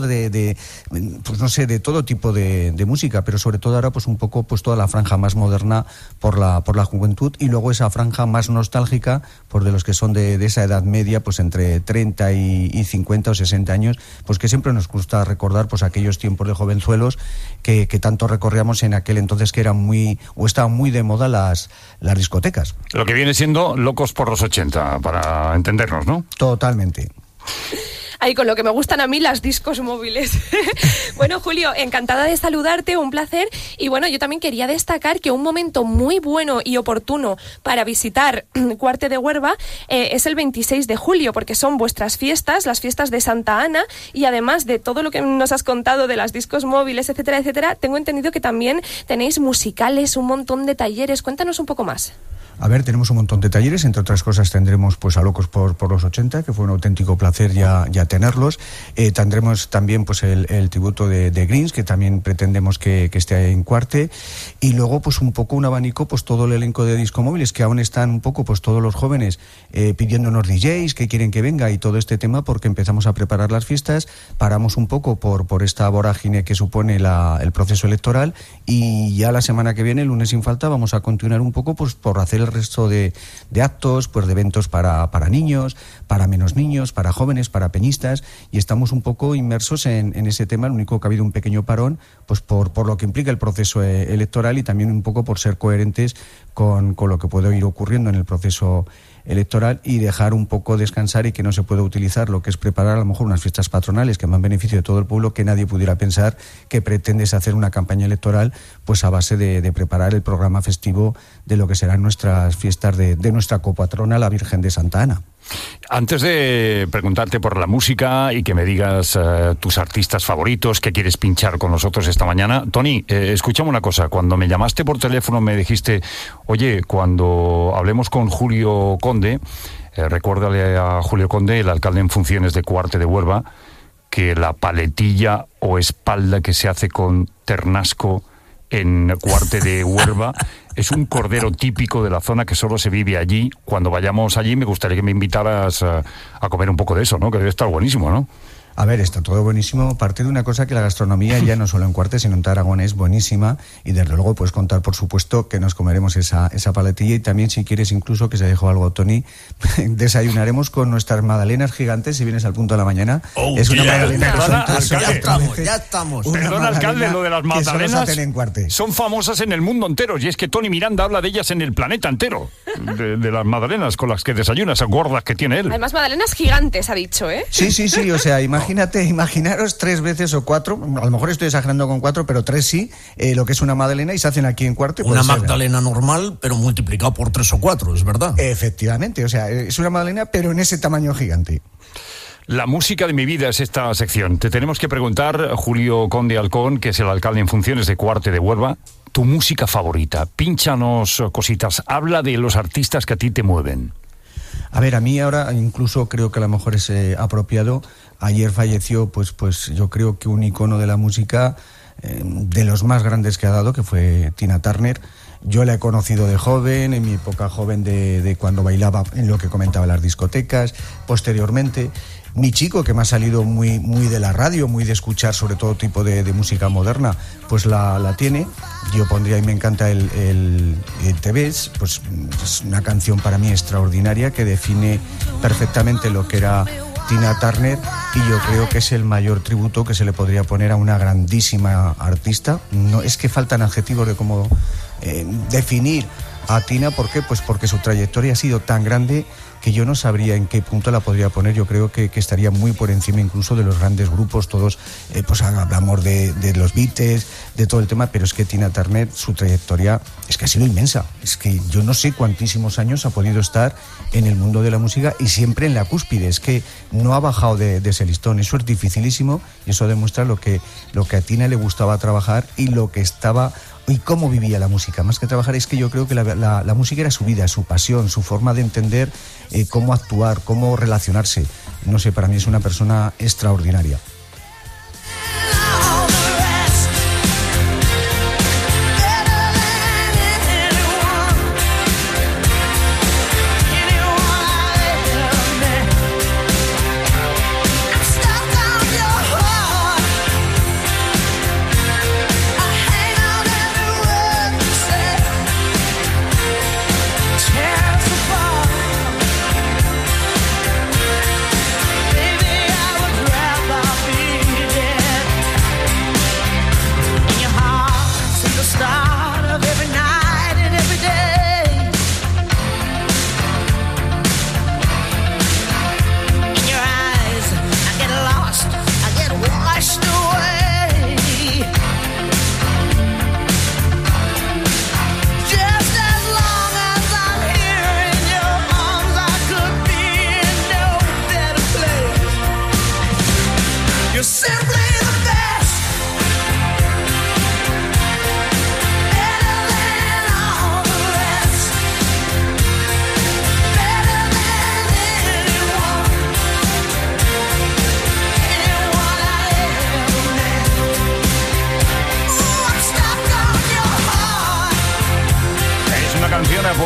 pues no sé, de todo tipo de música, pero sobre todo ahora pues un poco pues toda la franja más moderna por la juventud, y luego esa franja más nostálgica por de los que son de esa edad media, pues entre 30 y 50 o 60 años, pues que siempre nos gusta recordar pues aquellos tiempos de jovenzuelos que tanto recorríamos en aquel entonces, que eran estaban muy de moda las discotecas. Lo que viene siendo locos por los 80, para entendernos, ¿no? Totalmente. Ahí con lo que me gustan a mí las discos móviles. Bueno, Julio, encantada de saludarte, un placer. Y bueno, yo también quería destacar que un momento muy bueno y oportuno para visitar Cuarte de Huerva es el 26 de julio, porque son vuestras fiestas, las fiestas de Santa Ana, y además de todo lo que nos has contado de las discos móviles, etcétera, etcétera, tengo entendido que también tenéis musicales, un montón de talleres. Cuéntanos un poco más. A ver, tenemos un montón de talleres, entre otras cosas tendremos pues a Locos por los 80, que fue un auténtico placer ya tenerlos. Tendremos también pues el tributo de Greens, que también pretendemos que esté en Cuarte, y luego pues un poco un abanico, pues todo el elenco de discomóviles, que aún están un poco pues todos los jóvenes pidiéndonos DJs que quieren que venga, y todo este tema, porque empezamos a preparar las fiestas, paramos un poco por esta vorágine que supone el proceso electoral, y ya la semana que viene, lunes sin falta, vamos a continuar un poco pues por hacer el resto de actos, pues de eventos para niños, para menos niños, para jóvenes, para peñistas, y estamos un poco inmersos en ese tema. Lo único que ha habido un pequeño parón, pues por lo que implica el proceso electoral, y también un poco por ser coherentes con lo que puede ir ocurriendo en el proceso electoral, y dejar un poco descansar, y que no se pueda utilizar lo que es preparar a lo mejor unas fiestas patronales que van en beneficio de todo el pueblo, que nadie pudiera pensar que pretendes hacer una campaña electoral pues a base de preparar el programa festivo de lo que serán nuestras fiestas de nuestra copatrona, la Virgen de Santa Ana. Antes de preguntarte por la música y que me digas tus artistas favoritos que quieres pinchar con nosotros esta mañana, Tony, escúchame una cosa. Cuando me llamaste por teléfono me dijiste, oye, cuando hablemos con Julio Conde, recuérdale a Julio Conde, el alcalde en funciones de Cuarte de Huerva, que la paletilla o espalda que se hace con ternasco en Cuarte de Huerva es un cordero típico de la zona que solo se vive allí. Cuando vayamos allí me gustaría que me invitaras a comer un poco de eso, ¿no? Que debe estar buenísimo, ¿no? A ver, está todo buenísimo. Parte de una cosa que la gastronomía, ya no solo en Cuarte, sino en todo Aragón, es buenísima, y desde luego puedes contar, por supuesto, que nos comeremos esa paletilla, y también, si quieres, incluso, que se dejó algo, Tony, desayunaremos con nuestras magdalenas gigantes, si vienes al punto de la mañana. Es una magdalena que son ya estamos. Perdón, alcalde, lo de las magdalenas son famosas en el mundo entero, y es que Tony Miranda habla de ellas en el planeta entero, de las magdalenas con las que desayuna, esas gordas que tiene él. Además, magdalenas gigantes, ha dicho, ¿eh? Sí, o sea, imaginaros 3 veces o 4, a lo mejor estoy exagerando con 4, pero 3 sí, lo que es una magdalena, y se hacen aquí en Cuarte. Una magdalena normal, pero multiplicado por 3 o 4, es verdad. Efectivamente, o sea, es una magdalena, pero en ese tamaño gigante. La música de mi vida es esta sección. Te tenemos que preguntar, Julio Conde Alcón, que es el alcalde en funciones de Cuarte de Huerva, tu música favorita. Pínchanos cositas, habla de los artistas que a ti te mueven. A ver, a mí ahora incluso creo que a lo mejor es apropiado. Ayer falleció, pues yo creo que un icono de la música, de los más grandes que ha dado, que fue Tina Turner. Yo la he conocido de joven, en mi época joven de cuando bailaba en lo que comentaba las discotecas, posteriormente. Mi chico, que me ha salido muy de la radio, muy de escuchar sobre todo tipo de música moderna, pues la tiene. Yo pondría, y me encanta el Te ves, pues es una canción para mí extraordinaria que define perfectamente lo que era Tina Turner, y yo creo que es el mayor tributo que se le podría poner a una grandísima artista. No es que faltan adjetivos de cómo definir a Tina. ¿Por qué? Pues porque su trayectoria ha sido tan grande que yo no sabría en qué punto la podría poner. Yo creo que estaría muy por encima incluso de los grandes grupos, todos, pues hablamos de los Beatles, de todo el tema, pero es que Tina Turner, su trayectoria es que ha sido inmensa. Es que yo no sé cuantísimos años ha podido estar en el mundo de la música, y siempre en la cúspide. Es que no ha bajado de ese listón. Eso es dificilísimo, y eso demuestra lo que a Tina le gustaba trabajar, y lo que estaba y cómo vivía la música. Más que trabajar, es que yo creo que la música era su vida, su pasión, su forma de entender cómo actuar, cómo relacionarse. No sé, para mí es una persona extraordinaria.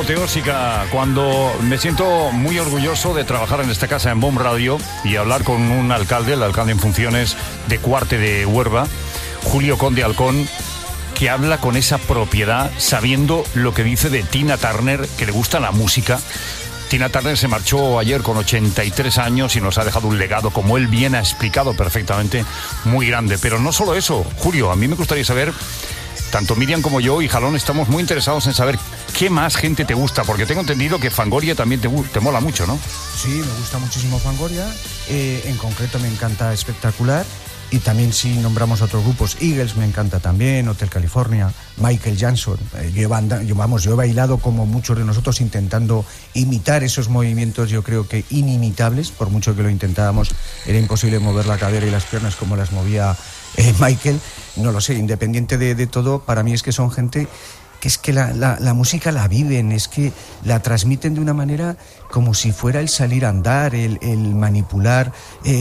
apoteósica cuando me siento muy orgulloso de trabajar en esta casa en BOM Radio y hablar con un alcalde, el alcalde en funciones de Cuarte de Huerva, Julio Conde Halcón, que habla con esa propiedad sabiendo lo que dice de Tina Turner, que le gusta la música. Tina Turner se marchó ayer con 83 años y nos ha dejado un legado, como él bien ha explicado perfectamente, muy grande. Pero no solo eso, Julio, a mí me gustaría saber, tanto Miriam como yo y Jalón estamos muy interesados en saber qué más gente te gusta, porque tengo entendido que Fangoria también te mola mucho, ¿no? Sí, me gusta muchísimo Fangoria, en concreto me encanta Espectacular, y también si nombramos otros grupos, Eagles me encanta también, Hotel California, Michael Jackson. Yo he bailado como muchos de nosotros intentando imitar esos movimientos, yo creo que inimitables, por mucho que lo intentábamos, era imposible mover la cadera y las piernas como las movía Michael. No lo sé, independiente de todo, para mí es que son gente que es que la música la viven, es que la transmiten de una manera como si fuera el salir a andar, el manipular,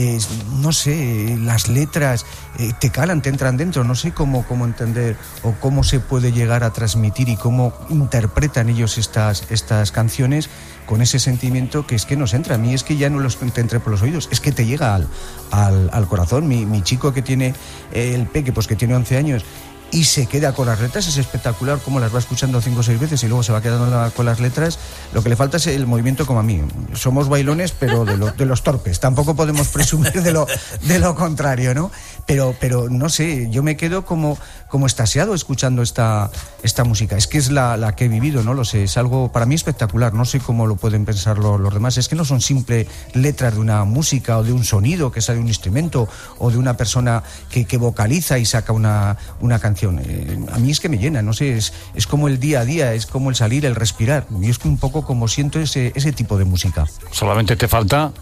no sé, las letras te calan, te entran dentro, no sé cómo entender o cómo se puede llegar a transmitir y cómo interpretan ellos estas canciones con ese sentimiento que es que nos entra. A mí es que ya no los te entre por los oídos, es que te llega al corazón. Mi chico que tiene el peque, pues que tiene 11 años, y se queda con las letras, es espectacular cómo las va escuchando 5 o 6 veces y luego se va quedando con las letras. Lo que le falta es el movimiento como a mí. Somos bailones, pero de los torpes. Tampoco podemos presumir de lo contrario, ¿no? Pero no sé, yo me quedo como extasiado escuchando esta música. Es que es la que he vivido, no lo sé, es algo para mí espectacular. No sé cómo lo pueden pensar los demás. Es que no son simple letras de una música o de un sonido que sale de un instrumento o de una persona que vocaliza y saca una canción. A mí es que me llena, no sé, es como el día a día, es como el salir, el respirar. Y es un poco como siento ese tipo de música. Solamente te falta,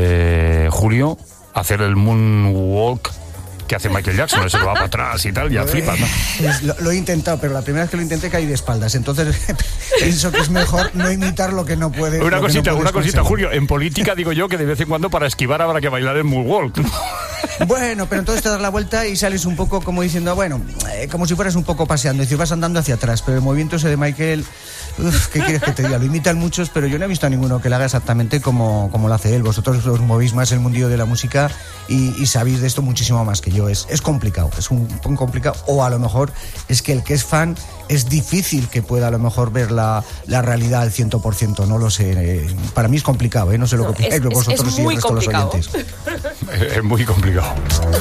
Julio, hacer el moonwalk que hace Michael Jackson, eso lo va para atrás y tal, ya flipas, ¿no? Lo he intentado, pero la primera vez que lo intenté caí de espaldas, entonces pienso que es mejor no imitar lo que no puede. Una cosita, Julio, en política digo yo que de vez en cuando para esquivar habrá que bailar el moonwalk. Bueno, pero entonces te das la vuelta y sales un poco como diciendo, bueno, como si fueras un poco paseando, es decir, vas andando hacia atrás, pero el movimiento ese de Michael, ¿qué quieres que te diga? Lo imitan muchos, pero yo no he visto a ninguno que lo haga exactamente como lo hace él. Vosotros os movéis más el mundillo de la música y sabéis de esto muchísimo más que yo. Es complicado, es un poco complicado, o a lo mejor es que el que es fan es difícil que pueda a lo mejor ver la realidad al 100%, no lo sé. Para mí es complicado, no sé lo que opináis vosotros y el resto de los oyentes. Es muy complicado.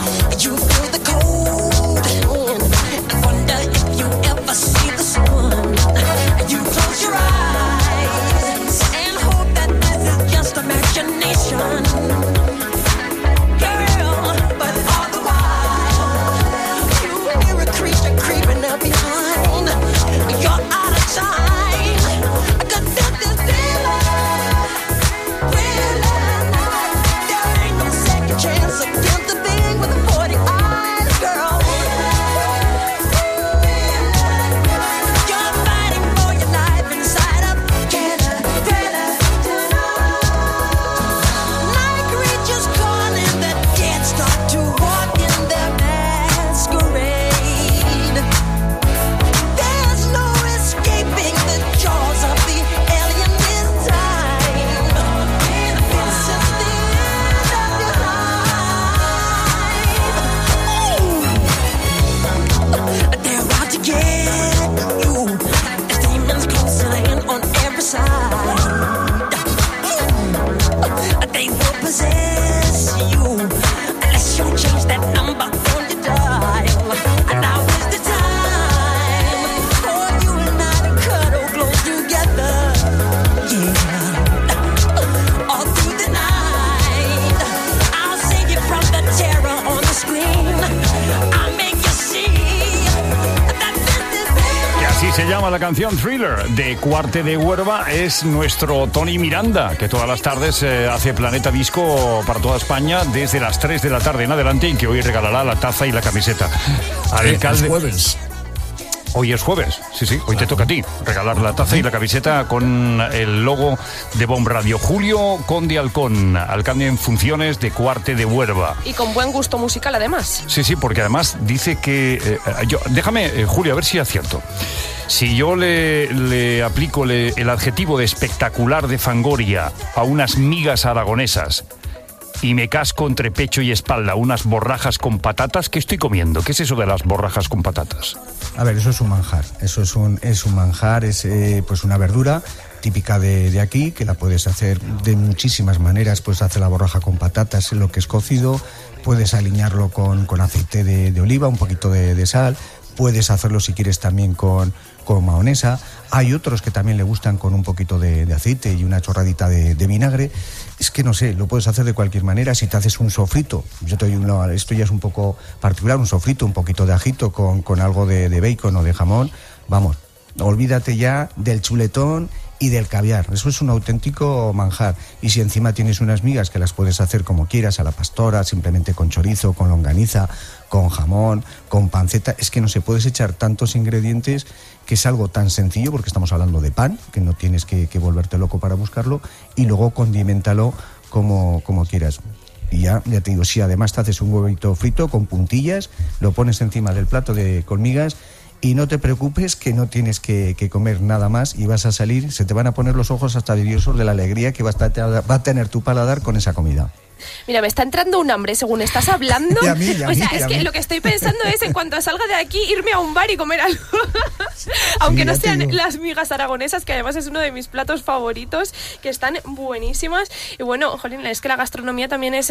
La canción Thriller de Cuarte de Huerva es nuestro Tony Miranda, que todas las tardes hace Planeta Disco para toda España desde las 3 de la tarde en adelante, y que hoy regalará la taza y la camiseta. Alcalde, jueves. Hoy es jueves, sí, hoy te toca a ti regalar la taza y la camiseta con el logo de Bomb Radio. Julio Conde Halcón, alcalde en funciones de Cuarte de Huerva. Y con buen gusto musical, además. Sí, porque además dice que... déjame, Julio, a ver si acierto. Si yo le aplico el adjetivo de espectacular de Fangoria a unas migas aragonesas y me casco entre pecho y espalda unas borrajas con patatas, ¿qué estoy comiendo? ¿Qué es eso de las borrajas con patatas? A ver, eso es un manjar. Eso es un manjar, es pues una verdura típica de aquí, que la puedes hacer de muchísimas maneras. Puedes hacer la borraja con patatas, lo que es cocido, puedes aliñarlo con aceite de oliva, un poquito de sal, puedes hacerlo si quieres también con mahonesa. Hay otros que también le gustan con un poquito de aceite y una chorradita de vinagre. Es que no sé, lo puedes hacer de cualquier manera. Si te haces un sofrito, esto ya es un poco particular, un sofrito, un poquito de ajito con algo de bacon o de jamón, vamos, olvídate ya del chuletón y del caviar. Eso es un auténtico manjar. Y si encima tienes unas migas que las puedes hacer como quieras, a la pastora, simplemente con chorizo, con longaniza, con jamón, con panceta, es que no se puedes echar tantos ingredientes, que es algo tan sencillo, porque estamos hablando de pan, que no tienes que volverte loco para buscarlo, y luego condiméntalo como quieras. Y ya te digo, si además te haces un huevito frito con puntillas, lo pones encima del plato con migas, y no te preocupes que no tienes que comer nada más y vas a salir, se te van a poner los ojos hasta vidriosos de la alegría que va a tener tu paladar con esa comida. Mira, me está entrando un hambre según estás hablando. Y a mí, es que lo que estoy pensando es, en cuanto salga de aquí, irme a un bar y comer algo. Aunque no sean las migas aragonesas, que además es uno de mis platos favoritos, que están buenísimas. Y bueno, jolín, es que la gastronomía también es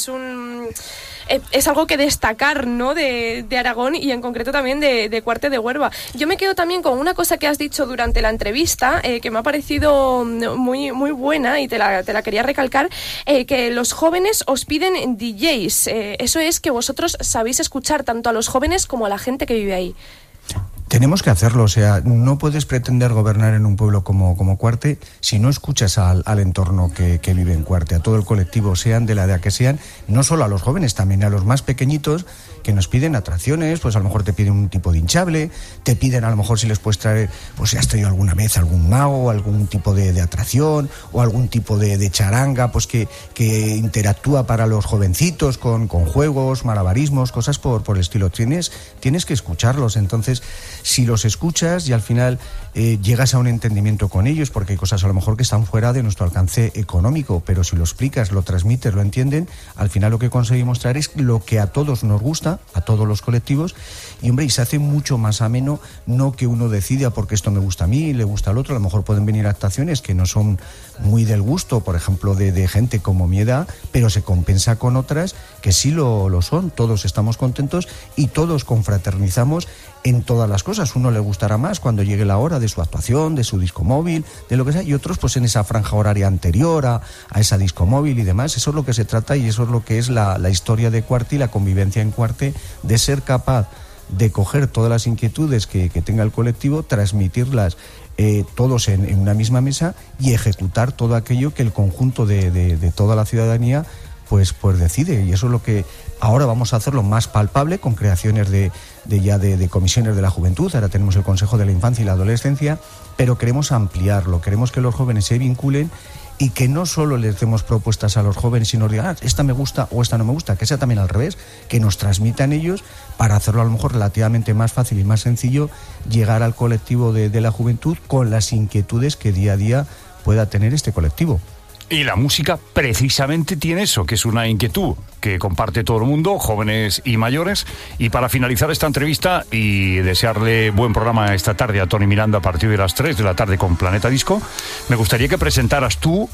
algo que destacar, ¿no? De Aragón, y en concreto también de Cuarte de Huerva. Yo me quedo también con una cosa que has dicho durante la entrevista, que me ha parecido muy, muy buena, y te la quería recalcar, que los jóvenes os piden DJs. Eso es que vosotros sabéis escuchar tanto a los jóvenes como a la gente que vive ahí. Tenemos que hacerlo, o sea, no puedes pretender gobernar en un pueblo como Cuarte si no escuchas al entorno que vive en Cuarte, a todo el colectivo, sean de la edad que sean, no solo a los jóvenes, también a los más pequeñitos, que nos piden atracciones. Pues a lo mejor te piden un tipo de hinchable, te piden a lo mejor si les puedes traer, pues si has traído alguna vez algún mago, algún tipo de atracción, o algún tipo de charanga, pues que interactúa para los jovencitos con juegos, malabarismos, cosas por el estilo. Tienes que escucharlos. Entonces, si los escuchas y al final llegas a un entendimiento con ellos, porque hay cosas a lo mejor que están fuera de nuestro alcance económico, pero si lo explicas, lo transmites, lo entienden, al final lo que conseguimos traer es lo que a todos nos gusta, a todos los colectivos, y hombre, y se hace mucho más ameno, no que uno decida porque esto me gusta a mí, le gusta al otro. A lo mejor pueden venir actuaciones que no son muy del gusto, por ejemplo, de gente como mi edad, pero se compensa con otras que sí lo son. Todos estamos contentos y todos confraternizamos en todas las cosas. Uno le gustará más cuando llegue la hora de su actuación, de su disco móvil, de lo que sea, y otros pues en esa franja horaria anterior a esa disco móvil y demás. Eso es lo que se trata, y eso es lo que es la historia de Cuarte y la convivencia en Cuarte, de ser capaz de coger todas las inquietudes que tenga el colectivo, transmitirlas todos en una misma mesa y ejecutar todo aquello que el conjunto de toda la ciudadanía pues decide. Y eso es lo que ahora vamos a hacerlo más palpable, con creaciones de comisiones de la juventud. Ahora tenemos el Consejo de la Infancia y la Adolescencia, pero queremos ampliarlo, queremos que los jóvenes se vinculen y que no solo les demos propuestas a los jóvenes, sino digan, esta me gusta o esta no me gusta, que sea también al revés, que nos transmitan ellos, para hacerlo a lo mejor relativamente más fácil y más sencillo llegar al colectivo de la juventud con las inquietudes que día a día pueda tener este colectivo. Y la música precisamente tiene eso, que es una inquietud que comparte todo el mundo, jóvenes y mayores. Y para finalizar esta entrevista y desearle buen programa esta tarde a Tony Miranda a partir de las 3 de la tarde con Planeta Disco, me gustaría que presentaras tú,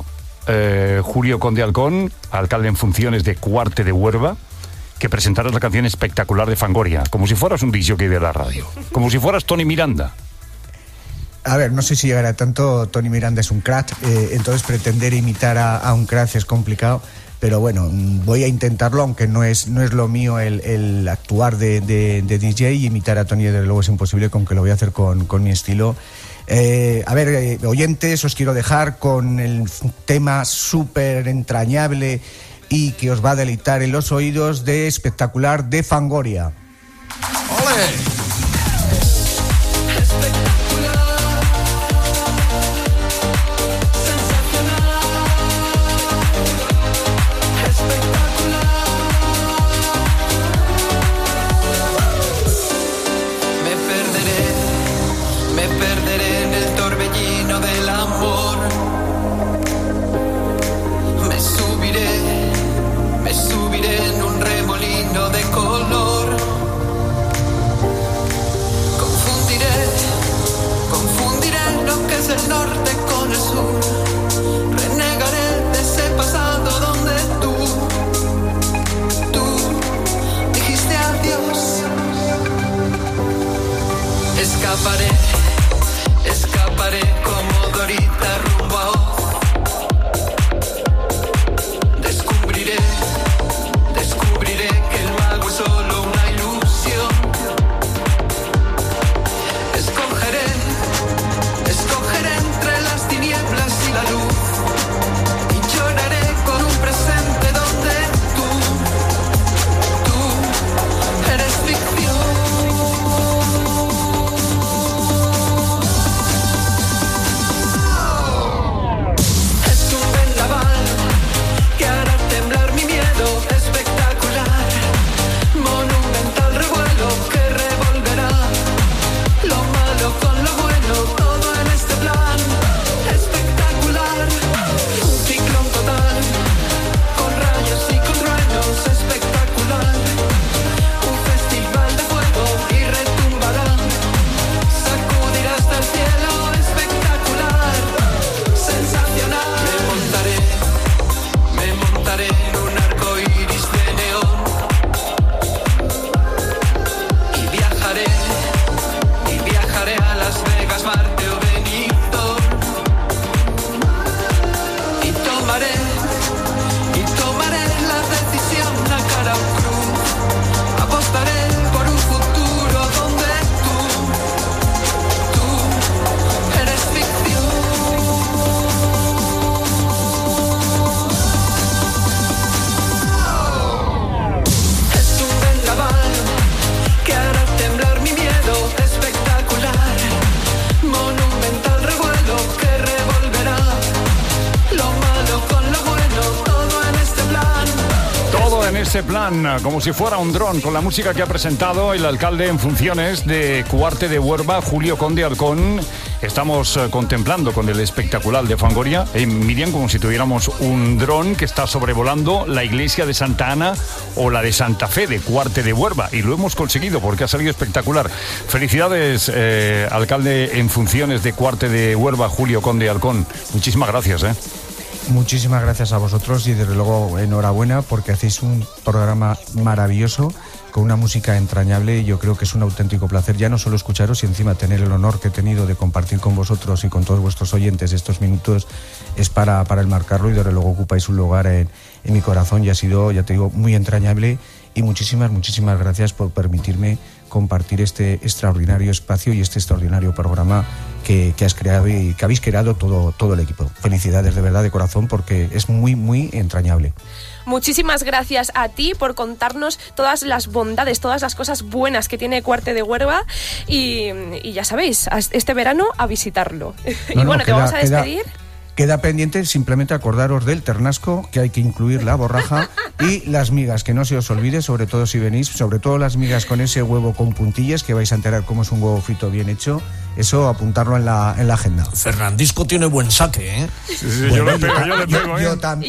Julio Conde Halcón, alcalde en funciones de Cuarte de Huerva, que presentaras la canción espectacular de Fangoria, como si fueras un disc jockey de la radio, como si fueras Tony Miranda. A ver, no sé si llegará tanto. Tony Miranda es un crack, entonces pretender imitar a un crack es complicado, pero bueno, voy a intentarlo, aunque no es lo mío el actuar de DJ, y imitar a Tony desde luego es imposible, aunque lo voy a hacer con mi estilo. A ver, oyentes, os quiero dejar con el tema súper entrañable y que os va a deleitar en los oídos de Espectacular de Fangoria. ¡Ole! este plan, como si fuera un dron, con la música que ha presentado el alcalde en funciones de Cuarte de Huerva, Julio Conde Halcón. Estamos contemplando con el espectacular de Fangoria, Miriam, como si tuviéramos un dron que está sobrevolando la iglesia de Santa Ana o la de Santa Fe de Cuarte de Huerva. Y lo hemos conseguido porque ha salido espectacular. Felicidades, alcalde en funciones de Cuarte de Huerva, Julio Conde Halcón. Muchísimas gracias. Muchísimas gracias a vosotros y desde luego enhorabuena porque hacéis un programa maravilloso con una música entrañable y yo creo que es un auténtico placer ya no solo escucharos y encima tener el honor que he tenido de compartir con vosotros y con todos vuestros oyentes estos minutos es para enmarcarlo y desde luego ocupáis un lugar en mi corazón y ha sido, ya te digo, muy entrañable y muchísimas gracias por permitirme compartir este extraordinario espacio y este extraordinario programa que has creado y que habéis creado todo el equipo. Felicidades de verdad, de corazón, porque es muy entrañable. Muchísimas gracias a ti por contarnos todas las bondades, todas las cosas buenas que tiene Cuarte de Huerva y ya sabéis, este verano a visitarlo. Y bueno, te vamos a despedir. Queda pendiente simplemente acordaros del ternasco, que hay que incluir la borraja y las migas, que no se os olvide, sobre todo si venís, sobre todo las migas con ese huevo con puntillas, que vais a enterar cómo es un huevo frito bien hecho. Eso, apuntarlo en la agenda. Fernandisco tiene buen saque, ¿eh? Sí, bueno, yo le pego,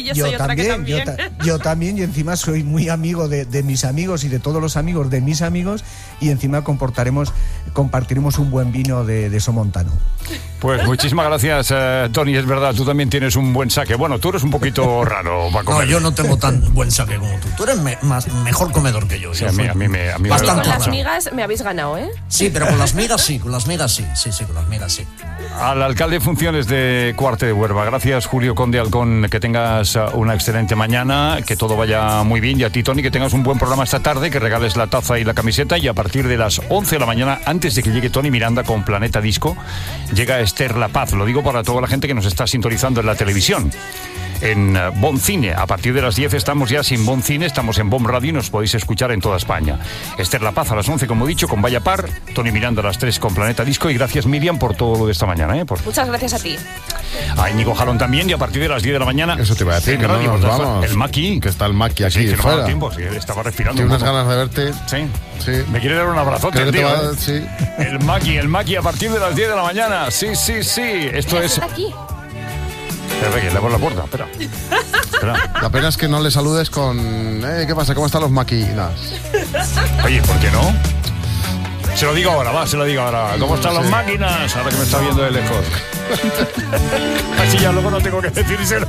Yo también, y encima soy muy amigo de mis amigos y de todos los amigos de mis amigos, y encima compartiremos un buen vino de Somontano. Pues muchísimas gracias, Tony, es verdad, tú también tienes un buen saque. Bueno, tú eres un poquito raro para comer. No, yo no tengo tan buen saque como tú. Tú eres mejor comedor que yo. Sí, a mí me bastante. Con las migas me habéis ganado, ¿eh? Sí, pero con las migas sí, con las migas sí. Sí, con las migas sí. Al alcalde de funciones de Cuarte de Huerva, gracias, Julio Conde Halcón, que tengas una excelente mañana, que todo vaya muy bien, y a ti, Tony, que tengas un buen programa esta tarde, que regales la taza y la camiseta, y a partir de las 11 de la mañana, antes de que llegue Tony Miranda con Planeta Disco, llega Esther La Paz. Lo digo para toda la gente que nos está sintonizando en la televisión. En Bon Cine, a partir de las 10 estamos ya sin Bon Cine, estamos en Bon Radio y nos podéis escuchar en toda España. Esther La Paz a las 11, como he dicho, con Vaya Par, Tony Miranda a las 3 con Planeta Disco, y gracias, Miriam, por todo lo de esta mañana. Muchas gracias a ti. A Íñigo Jalón también, y a partir de las 10 de la mañana... Eso te iba a decir, que no nos vamos. El Maki. Que está el Maki aquí que fuera. No tiempo, sí, estaba respirando. Tiene unas ganas de verte. Sí. Me quiere dar un abrazote, tío. Sí. El Maki a partir de las 10 de la mañana. Sí. Esto es... aquí. Espera, que le abro la puerta, espera. La pena es que no le saludes con... ¿qué pasa? ¿Cómo están los máquinas? Oye, ¿por qué no? Se lo digo ahora. ¿Cómo están las máquinas? Ahora que me está viendo de lejos. Así ya luego no tengo que decírselo.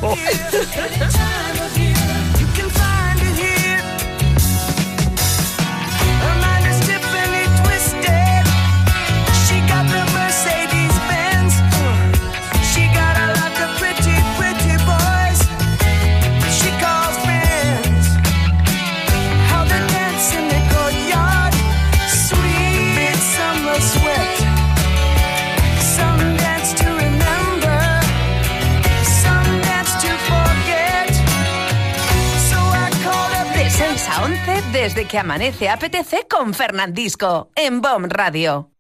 Desde que amanece apetece con Fernandisco en Bon Radio.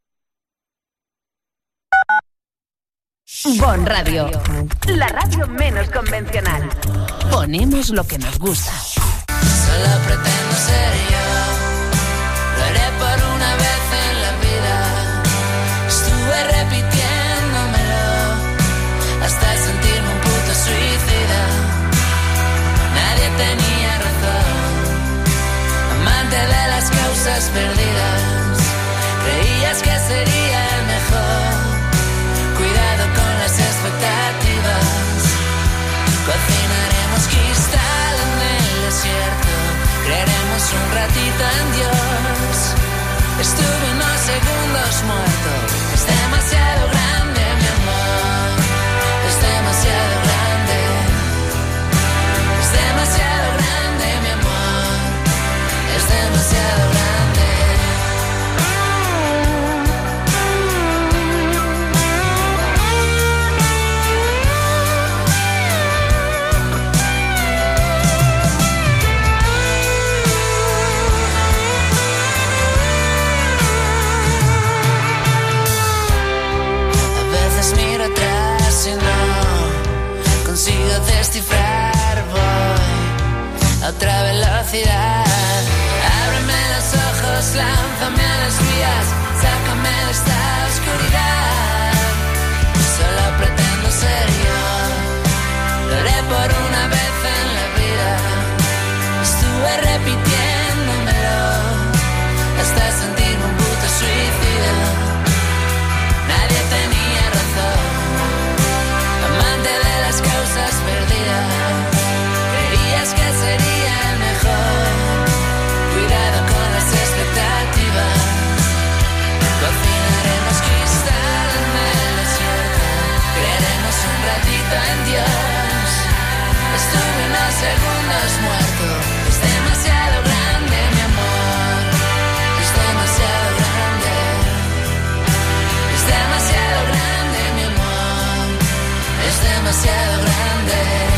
Bon Radio, la radio menos convencional. Ponemos lo que nos gusta. Solo pretendo ser yo, lo haré por una vez en la vida. Estuve repitiéndomelo hasta sentirme un puto suicida. Nadie tenía razón, amante de las causas perdidas. Creías que sería el mejor, cuidado con las expectativas. Cocinaremos cristal en el desierto, creeremos un ratito en Dios. Estuve unos segundos muerto, es demasiado grande mi amor, es demasiado grande, es demasiado grande mi amor, es demasiado grande. Miro atrás y no consigo descifrar, voy a otra velocidad. lánzame a las vías, sácame de esta oscuridad. Solo pretendo ser yo, lo haré por una vez en la vida. Estuve repitiéndomelo hasta sentirme un puto suicida. Nadie tenía razón, amante de las causas perdidas. Creías que sería el mejor, cuidado con las expectativas. Cocinaremos cristal en el desierto, creeremos un ratito en Dios. Estuve unos segundos muerto, es demasiado grande mi amor, es demasiado grande, es demasiado grande mi amor, es demasiado grande.